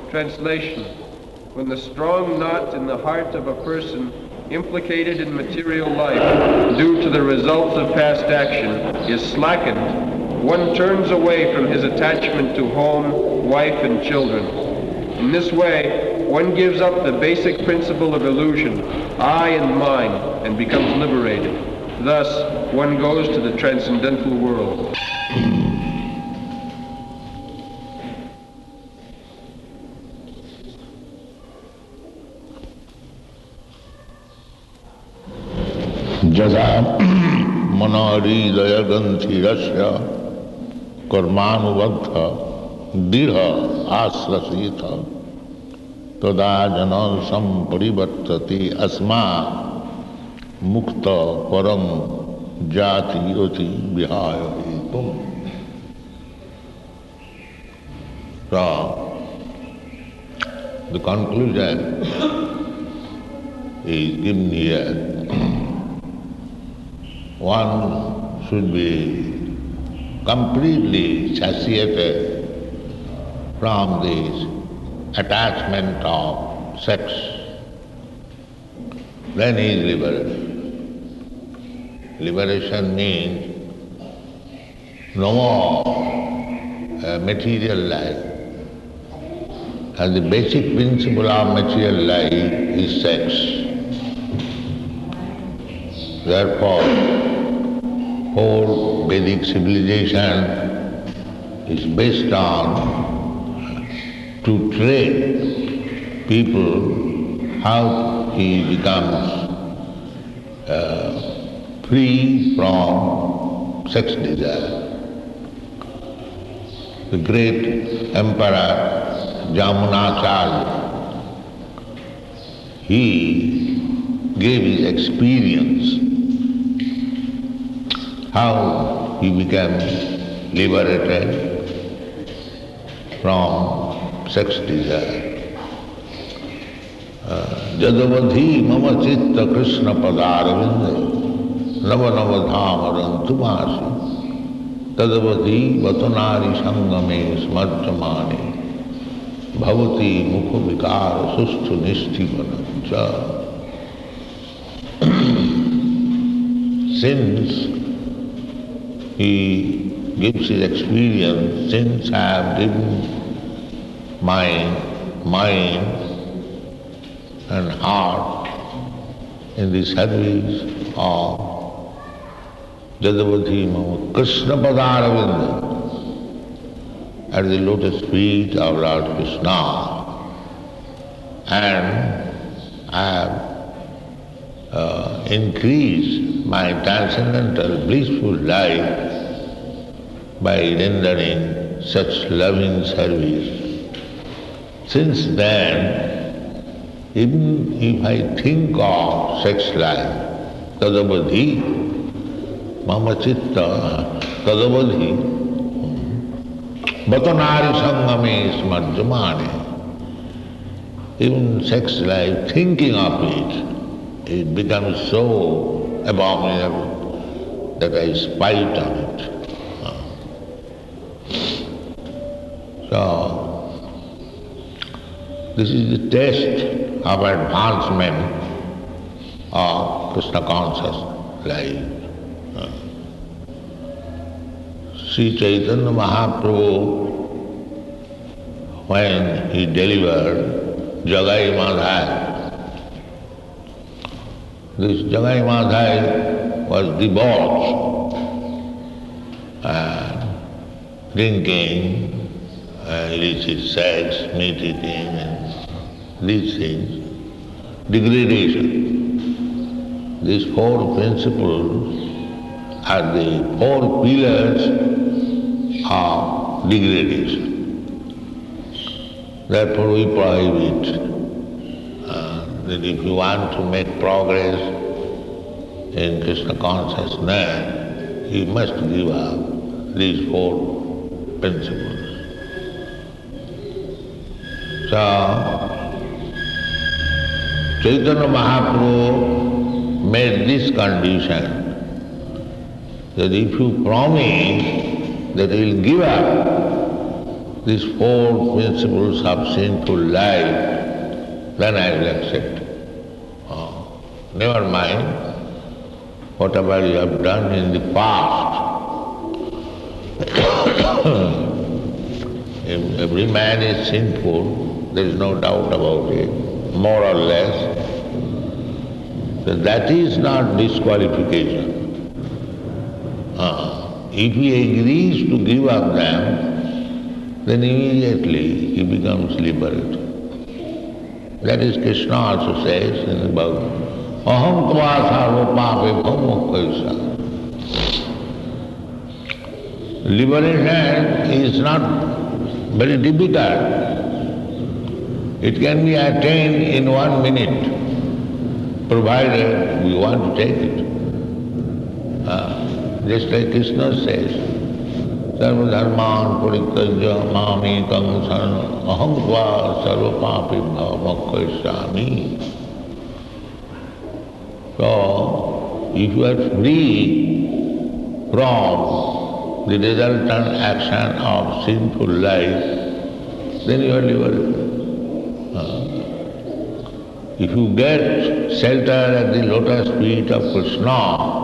Translation: when the strong knot in the heart of a person implicated in material life due to the results of past action is slackened, one turns away from his attachment to home, wife, and children. In this way, one gives up the basic principle of illusion, I and mine, and becomes liberated. Thus, one goes to the transcendental world. Jada manahridaya ganthirasya karmanuvagdha dirha asrasita tada janansam parivartati asma mukta param jati yoti vihaya hetum. So, the conclusion is given here. One should be completely satiated from this attachment of sex. Then he is liberated. Liberation means no more material life. And the basic principle of material life is sex. Therefore, whole Vedic civilization is based on to train people how he becomes free from sex desire. The great emperor Jamunacharya, he gave his experience how he became liberated from sex desire. Jadavadhi mama chitta krishna padarvinde nava nava dhamarantumasi tadavadhi vatanari sangame smarjamane bhavati mukha vikara sustu nishtivanamcha. Since he gives his experience, since I have given my mind and heart in the service of Jadavadhi Mama Krishna Padaravinda, at the lotus feet of Lord Krishna, and I have increased my transcendental blissful life by rendering such loving service. Since then, even if I think of sex life, tadavadhi, mama chitta, tadavadhi, vatanari sangame smarjamane, even sex life, thinking of it, it becomes so abominable that I spite on it. So, this is the test of advancement of Krishna conscious life. Sri Chaitanya Mahaprabhu, when he delivered Jagai Madhai, this Jagai Madhai was debauched and drinking, illicit sex, meat eating, and these things, degradation. These four principles are the four pillars of degradation. Therefore we prohibit that if you want to make progress in Krishna consciousness, you must give up these four principles. So, Chaitanya Mahaprabhu made this condition that if you promise that you will give up these four principles of sinful life, then I will accept. Never mind whatever you have done in the past. Every man is sinful, there is no doubt about it, more or less. So that is not disqualification. If he agrees to give up them, then immediately he becomes liberated. That is Krishna also says in the Bhagavad, Aham tva sarva pape bhaumokkhaisa. Liberation is not very difficult. It can be attained in 1 minute, provided we want to take it. Just like Krishna says, Sarva dharman parityajya mamekam saranam aham tva sarva papebhyo mokkhaisami. So, if you are free from the resultant action of sinful life, then you are liberated. If you get shelter at the lotus feet of Krishna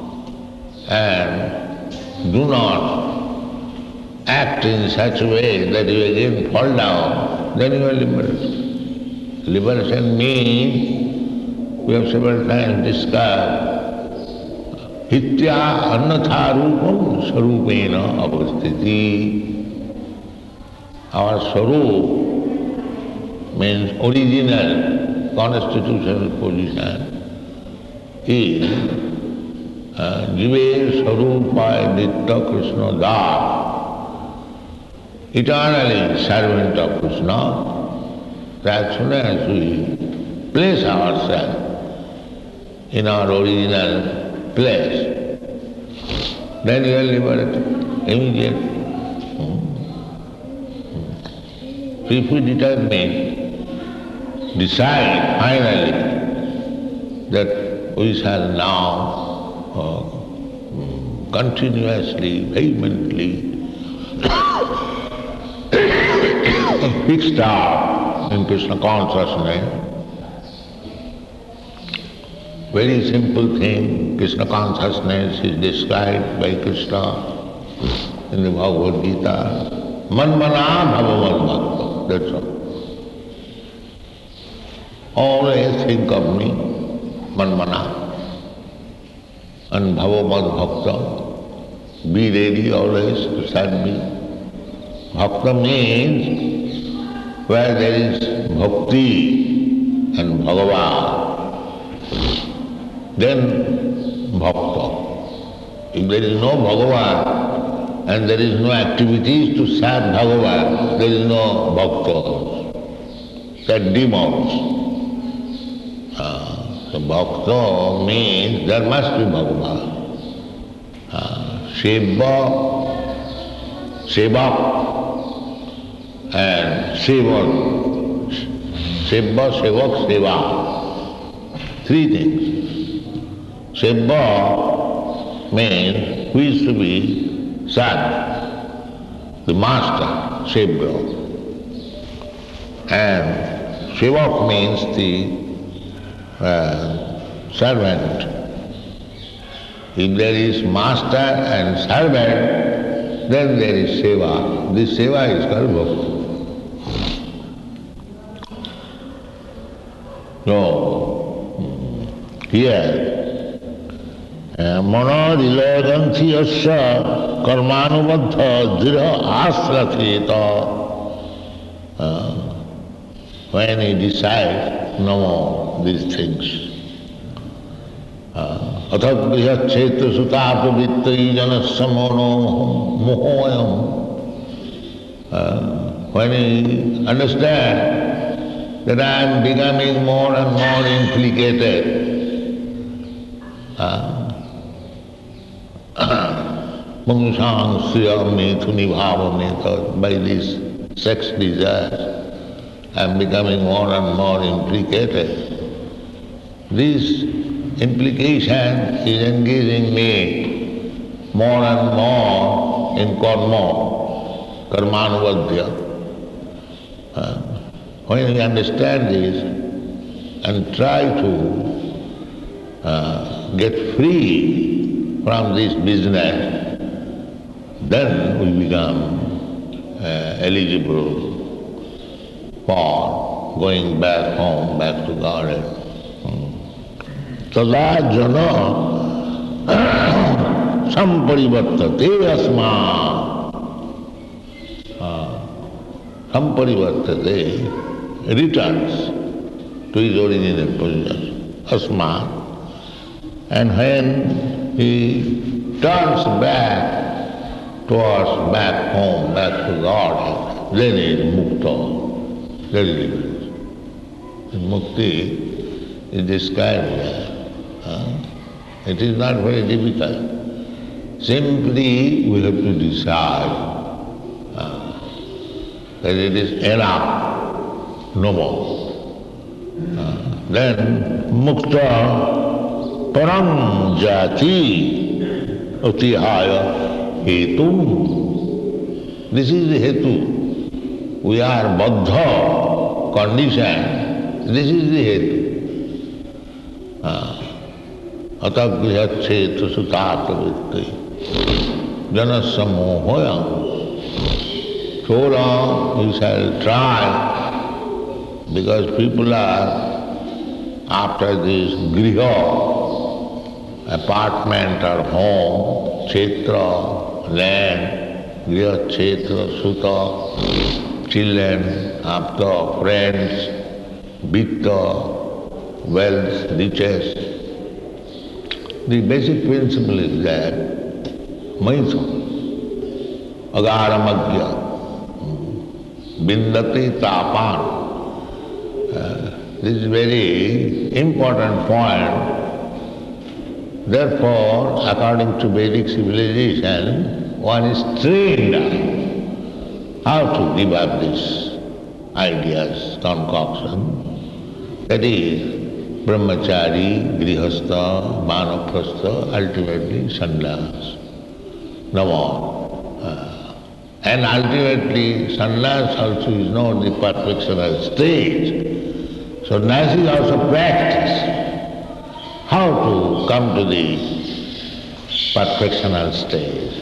and do not act in such a way that you again fall down, then you are liberated. Liberation means, we have several times discussed, Hitya annatha rupam sarupena avastiti. Our sarup means original constitutional position is Jive Sarupa Nitya Krishna Das, eternally servant of Krishna. As soon as we place ourselves in our original place, then we are liberated immediately. So if we decide finally that we shall now continuously, vehemently fixed out in Krishna consciousness. Very simple thing, Krishna consciousness is described by Krishna in the Bhagavad Gita. Manmana bhava madbhakta, that's all. Always think of me, manmana, and bhava madbhakta. Be ready always to serve me. Bhakta means where there is bhakti and Bhagavan, then bhakta. If there is no Bhagavan and there is no activities to serve Bhagavan, there is no bhakta. They are demons. So bhakta means there must be Bhagavan. Seva and Sevan. Seva, Sevak, Seva. Three things. Seva means who is to be served, the master, Seva. And Sevak means the servant. If there is master and servant, then there is seva. This seva is called bhakti. So, here, manodilaganthi asya karmanubadha dhira asratheta. When he decides no more these things. Atha kshetra sutapa vittayi janasya mohoyam. When he understands that I am becoming more and more implicated, Mungsang sriyame thunibhavame, by this sex desire, I am becoming more and more implicated. This implication is engaging me more and more in karma. karmanuvadya. When we understand this and try to get free from this business, then we become eligible for going back home, back to Godhead. Tada jana samparivartate asma. Samparivartate returns to his original position, asma. And when he turns back towards back home, back to Godhead, then he is mukta. That is different. Mukti is described there. It is not very difficult. Simply we have to decide that it is enough, no more. Then mukta param jati utihaya hetum. This is the hetu. We are baddha, conditioned. This is the hetu. Atagrihachetu sutata vitti janasamohoyam. So long we shall try, because people are after this griha, apartment or home, kshetra, land, griha, kshetra, suta, children, after friends, vitta, wealth, riches. The basic principle is that maitha, agaramagya, bindati tapan. This is very important point. Therefore, according to Vedic civilization, one is trained how to give up these ideas, concoction. That is, brahmachari, grihastha, vanaprastha, ultimately sannyas. No more. And ultimately, sannyas also is not the perfectional stage. So this is also practice. How to come to the perfectional stage.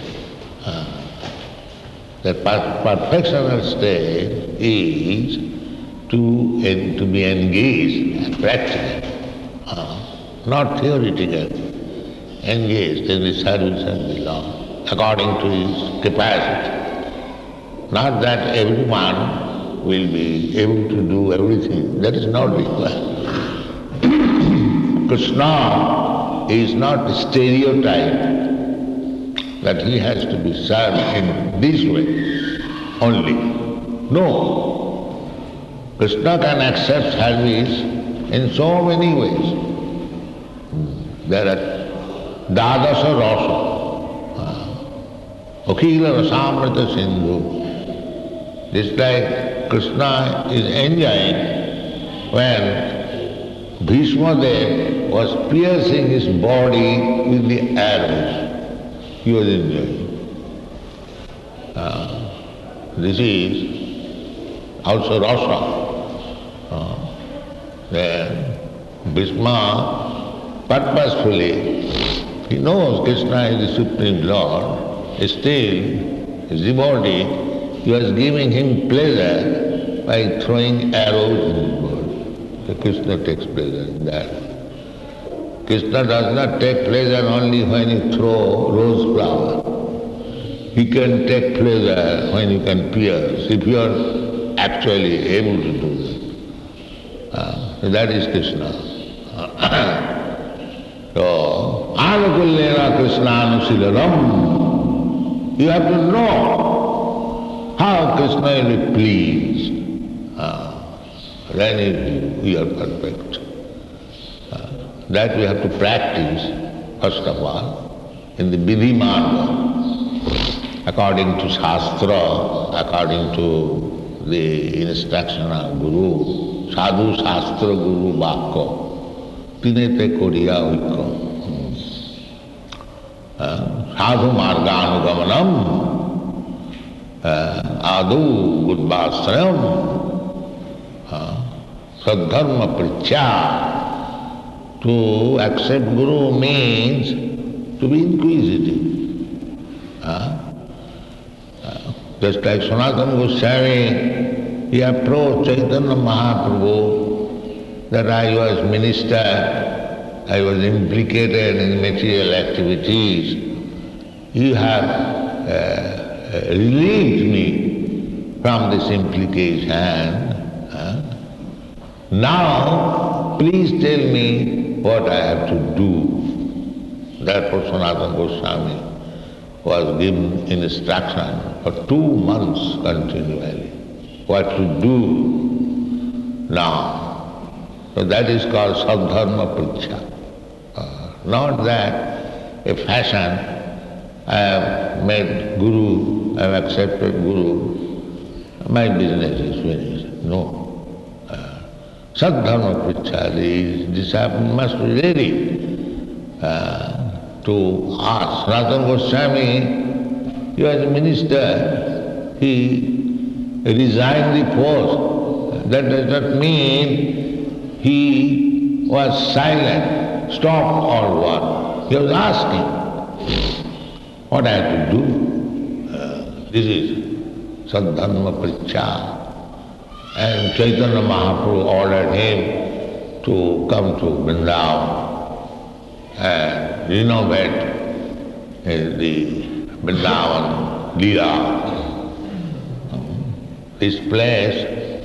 The perfectional stage is to be engaged, practical, not theoretical, engaged in the service of the Lord, according to his capacity. Not that everyone will be able to do everything, that is not required. Krishna is not stereotyped that he has to be served in this way only. No. Krishna can accept service in so many ways. There are Dadasa Rasa, Akhila Rasamrita Sindhu. Just like Krishna is enjoying when Bhishma Dev was piercing his body with the arrows. He was enjoying. This is also rasa. Then Bhishma purposefully, he knows Krishna is the Supreme Lord, still his devotee, he was giving him pleasure by throwing arrows in his body. So Krishna takes pleasure in that. Krishna does not take pleasure only when you throw rose flower. He can take pleasure when you can pierce, if you are actually able to do that. So that is Krishna. So, anukullena Krishnanusilanam. You have to know how Krishna will be pleased. Then you are perfect. That we have to practice, first of all, in the Vidhi Marga, according to Shastra, according to the instruction of Guru, Sadhu Shastra Guru Vakko, Tinete Koriya Vikko. Sadhu Marga Anugamanam, adu gurvasrayam, sadharma prichya. To accept Guru means to be inquisitive. Just like Sanatana Goswami, he approached Chaitanya Mahaprabhu that I was minister, I was implicated in material activities. You have relieved me from this implication. Now, please tell me what I have to do. Therefore Sanatana Goswami was given instruction for 2 months continually what to do now. So that is called Sadharma Prichya. Not that a fashion, I have met Guru, I have accepted Guru, my business is finished. No. Sadharma Prichya, the disciple must be ready to ask. Sanatana Goswami, he was a minister, he resigned the post. That does not mean he was silent, stopped or what. He was asking what I have to do. This is Sadharma Prichya. And Chaitanya Mahaprabhu ordered him to come to Vrindavan and renovate the Vrindavan Leela. This place,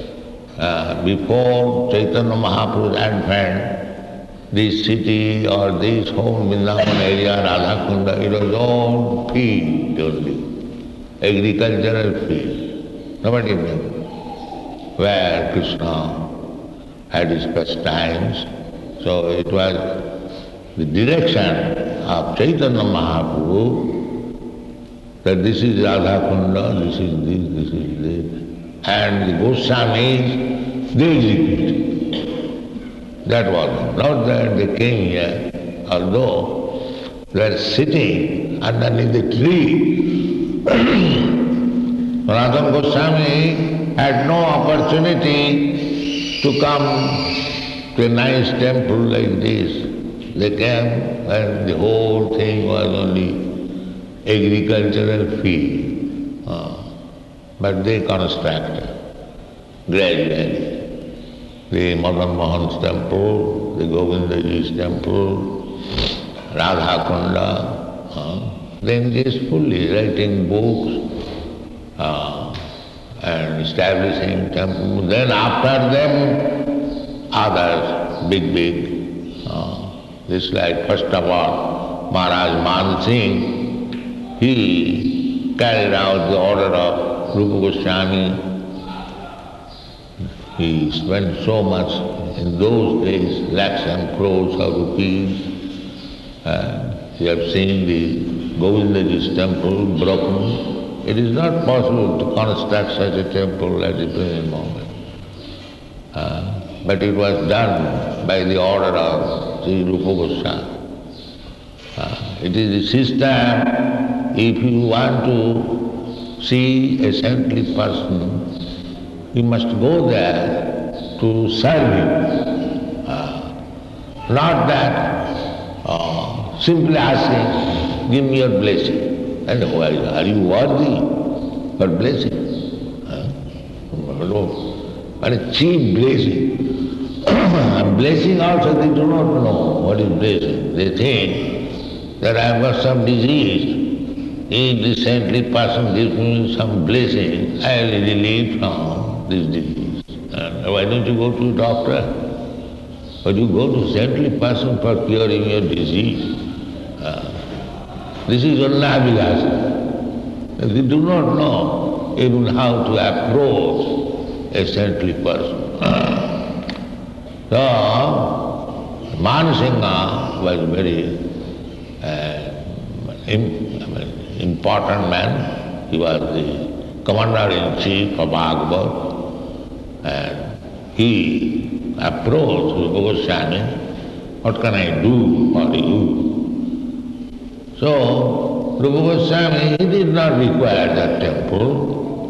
before Chaitanya Mahaprabhu's advent, this city or this whole Vrindavan area, Radhakunda, it was all field only, agricultural field. Nobody knew where Krishna had his pastimes. So it was the direction of Chaitanya Mahaprabhu that this is Radhakunda, this is this, this is this. And the Goswamis, they executed. That was not that they came here, although they were sitting underneath the tree. Sanatana Goswami had no opportunity to come to a nice temple like this. They came and the whole thing was only agricultural field. But they constructed gradually. The Madan Mohan's temple, the Govindaji's temple, Radhakunda, then just fully writing books, and establishing temples. Then after them, others, big, this like first of all, Maharaj Man Singh, he carried out the order of Rupa Goswami. He spent so much in those days, lakhs and crores of rupees. You have seen the Govindaji's temple broken. It is not possible to construct such a temple at the present moment. But it was done by the order of Sri Rupa Goswami. It is the system, if you want to see a saintly person, you must go there to serve him. Not that simply asking, give me your blessing. And are you worthy for blessing? But a cheap blessing. Blessing also they do not know what is blessing. They think that I have got some disease. If the saintly person gives me some blessing, I will be relieved from this disease. Why don't you go to a doctor? But you go to saintly person for curing your disease. This is Annavilasa. They do not know even how to approach a saintly person. So, Manasingha was very important man. He was the commander-in-chief of Akbar, and he approached Rupa Goswami, what can I do for you? So, Rupa Goswami, he did not require that temple.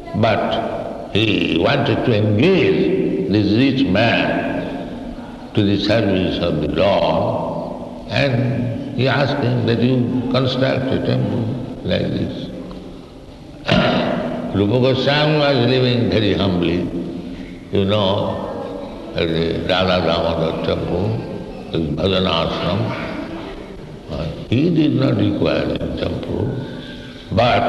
But he wanted to engage this rich man to the service of the Lord, and he asked him that you construct a temple like this. Rupa Goswami was living very humbly, you know, at the Radha Damodar temple, his bhajana ashram. He did not require a temple, but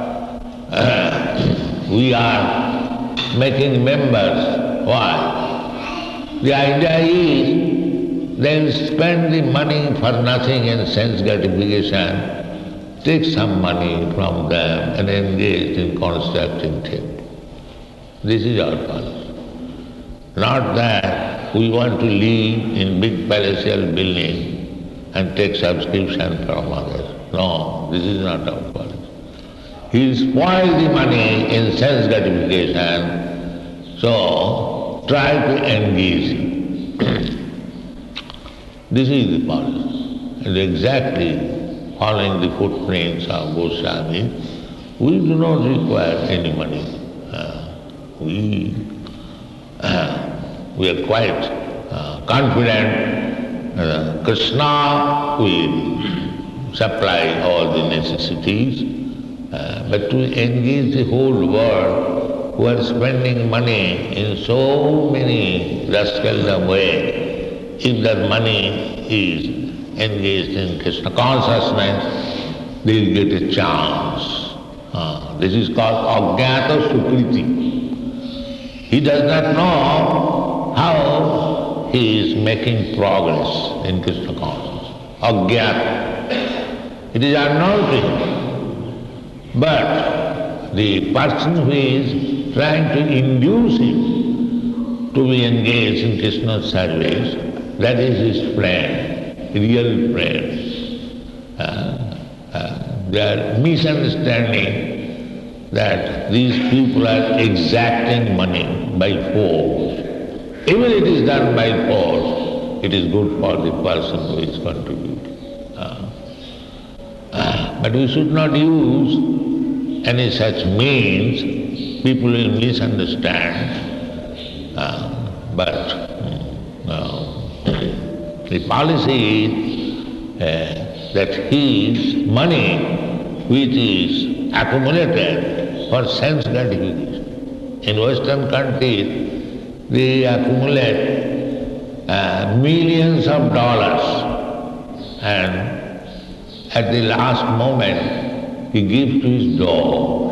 we are making members. Why? The idea is they will spend the money for nothing and sense gratification, take some money from them and engage in constructing temple. This is our policy. Not that we want to live in big palatial building and take subscription from others. No, this is not our policy. He will spoil the money in sense gratification, so try to engage him. This is the policy. And exactly following the footprints of Goswami, we do not require any money. We are quite confident Krishna will supply all the necessities, but to engage the whole world who are spending money in so many rascaldom way, if that money is engaged in Krishna consciousness, they will get a chance. This is called Ajnata Sukriti. He does not know how he is making progress in Krishna consciousness. Ajnata. It is unknown to him. But the person who is trying to induce him to be engaged in Krishna's service, that is his friend, real friend. They are misunderstanding that these people are exacting money by force. Even it is done by force, it is good for the person who is contributing. But we should not use any such means, people will misunderstand. But the policy is that his money, which is accumulated for sense gratification. In Western countries, they accumulate millions of dollars, and at the last moment, he gives to his dog.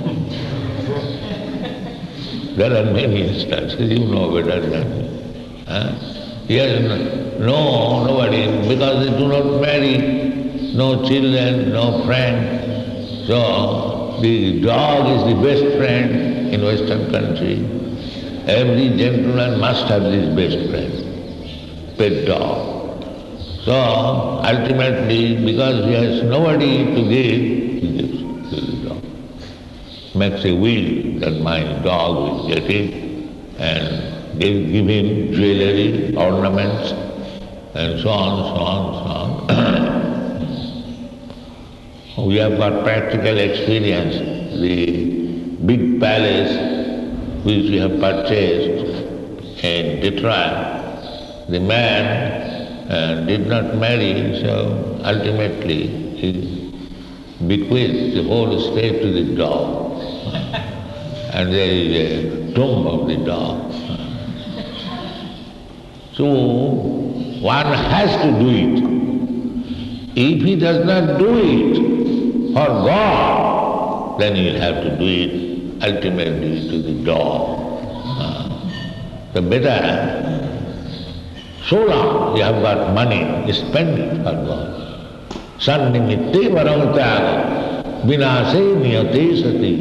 There are many instances, you know better than me. He has nobody, because they do not marry, no children, no friend. So the dog is the best friend in Western country. Every gentleman must have this best friend, pet dog. So ultimately, because he has nobody to give, he gives to the dog. Makes a will that my dog will get it, and give him jewelry, ornaments, and so on, so on, so on. We have got practical experience. The big palace which we have purchased in Detroit, the man did not marry, so ultimately he bequeathed the whole estate to the dog. And there is a tomb of the dog. So one has to do it. If he does not do it for God, then he will have to do it ultimately to the dog. So better, so long you have got money, spend it for God. Sannimitte varang tyaga, vinase niyate sati.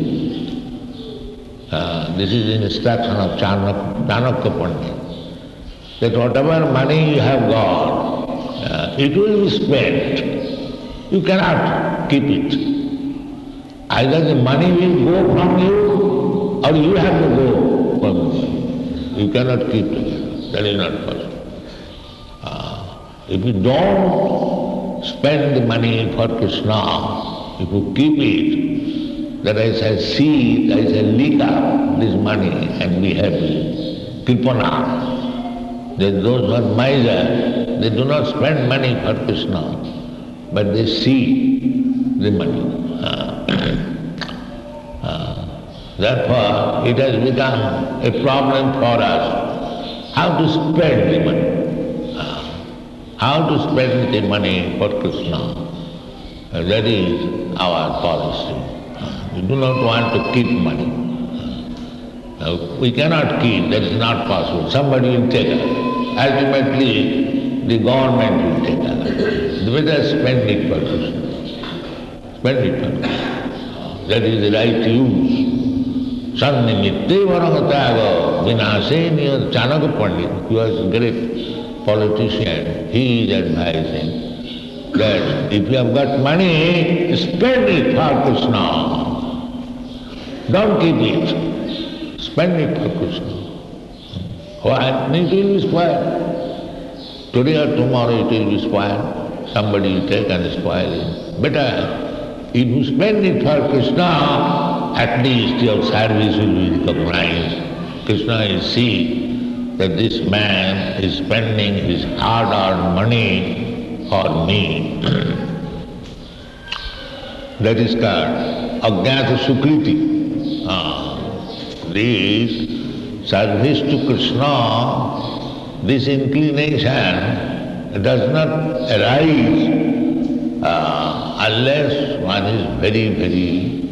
This is the instruction of Chanakya Pandit, that whatever money you have got, it will be spent. You cannot keep it. Either the money will go from you, or you have to go from you. You cannot keep together. That is not possible. If you don't spend the money for Krishna, if you keep it, that I shall see, I shall leak up this money and be happy. Kripana. Those who are miser, they do not spend money for Krishna, but they see the money. Therefore, it has become a problem for us how to spend the money. How to spend the money for Krishna. That is our policy. We do not want to keep money. We cannot keep, that is not possible. Somebody will take it. Ultimately, the government will take it. Let us spend it for Krishna. Spend it for Krishna. That is the right use. Sannimitte varangatago vinaseni. Chanakya Pandit, he was a great politician, he is advising that if you have got money, spend it for Krishna. Don't keep it. Spend it for Krishna. Why? It will be spoiled. Today or tomorrow it will be spoiled. Somebody will take and spoil it. Better, if you spend it for Krishna, at least your service will be recognized. Krishna will see that this man is spending his hard-earned money for me. That is called Ajnata Sukriti. This service to Krishna, this inclination does not arise unless one is very, very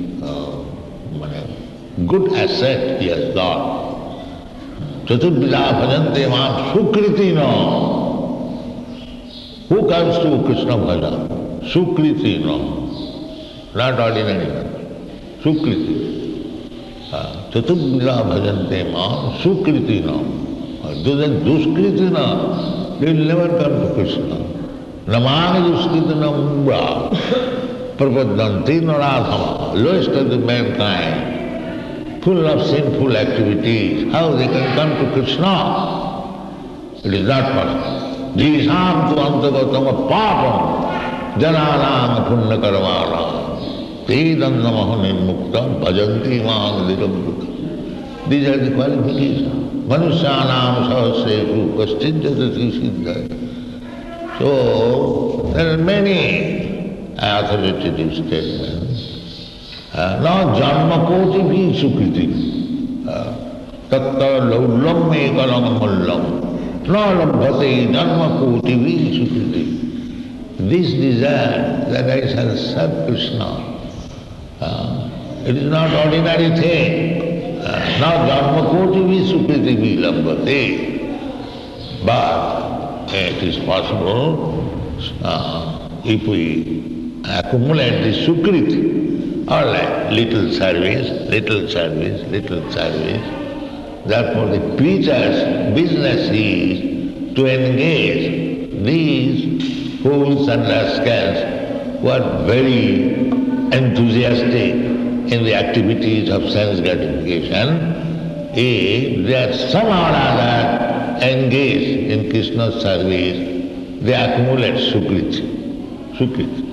good asset he has got. Chaturvida bhajante mam sukriti no. Who comes to Krishna bhajan? Sukriti no. Not ordinary one. Sukriti. Chaturvida bhajante mam sukriti no. Those are duskriti no. They will never come to Krishna. Namani duskriti no mumbra. Prapadanti no radhama. Lowest of the mankind. Full of sinful activities, how they can come to Krishna? It is not possible. Jisam tu antagatam papam jananam punya karmana tedanamaha nirmuktam bhajanti mam dirambutam. These are the qualifications. Manusyanam sahasresu kaschidjatati siddhaya. So, there are many authoritative statements. No janma koti bhi sukriti. Tatta laulam ekalam mullam. No lambhate janma koti bhi sukriti. This desire that I shall serve Krishna, it is not ordinary thing. No janma koti bhi sukriti bhi lambhate. But it is possible if we accumulate the sukriti. All right, little service, little service, little service. Therefore the preacher's business is to engage these fools and rascals who are very enthusiastic in the activities of sense gratification. If they are somehow or other engaged in Krishna's service, they accumulate sukriti. Sukriti.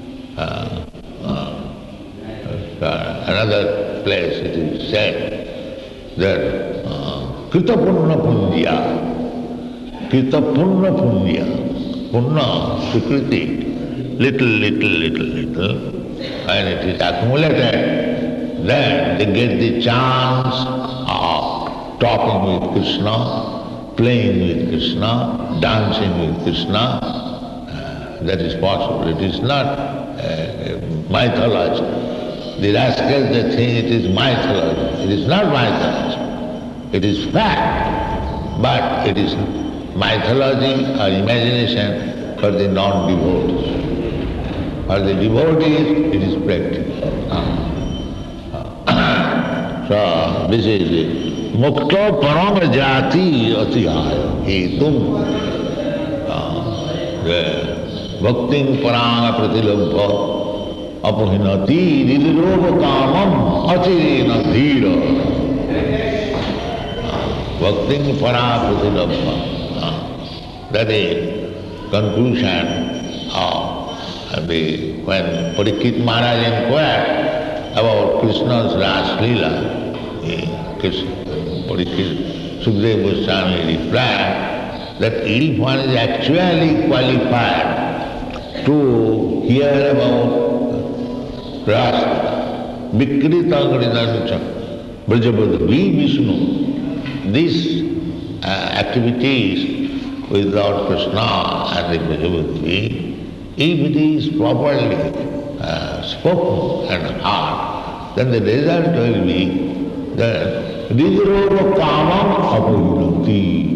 Another place it is said that Krita Punna Punya, Krita Punna Punya, Punna, Sukriti, little, and it is accumulated, then they get the chance of talking with Krishna, playing with Krishna, dancing with Krishna. That is possible. It is not mythology. The rascals, they think it is mythology. It is not mythology. It is fact. But it is mythology or imagination for the non-devotees. For the devotees, it is practical. So, this is it. Mukto parama jati atihaya hetum. Bhakting paranga pratilabha. Apuhinati nidroga kamam achirena dhira. Bhakting parapratilabha. That is conclusion of when Parikshit Maharaj inquired about of Krishna's Ras Leela, Sukadeva Goswami replied that if one is actually qualified to hear about Ras, Vikritangadinancha, Brajabadri Vishnu, these activities with Lord Krishna and the Brajabadri, if it is properly spoken and heard, then the result will be that Ridhirova Kamam Apahinati.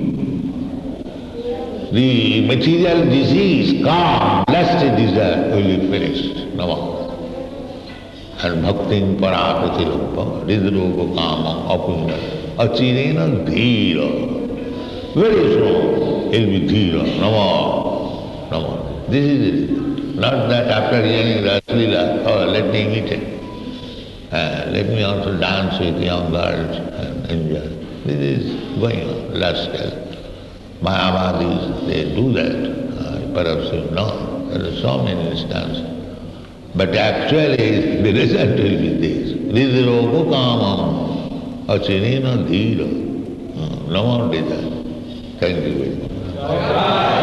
The material disease, calm, lust desire will be finished. Nama. And Bhaktin Parapratilopa, Ridhirova Kamam Apahinati. Achirena Dhira. Very soon it will be Dhira. Nama. Nama. This is it. Not that after hearing Rasalila, oh, let me imitate. Let me also dance with young girls and enjoy. This is going on, lifestyle. Mayavadis, they do that. Perhaps you know, there are so many instances. But actually, the result will be this. Ridhirogo kamam, achinena dhira. No more desire. Thank you very much.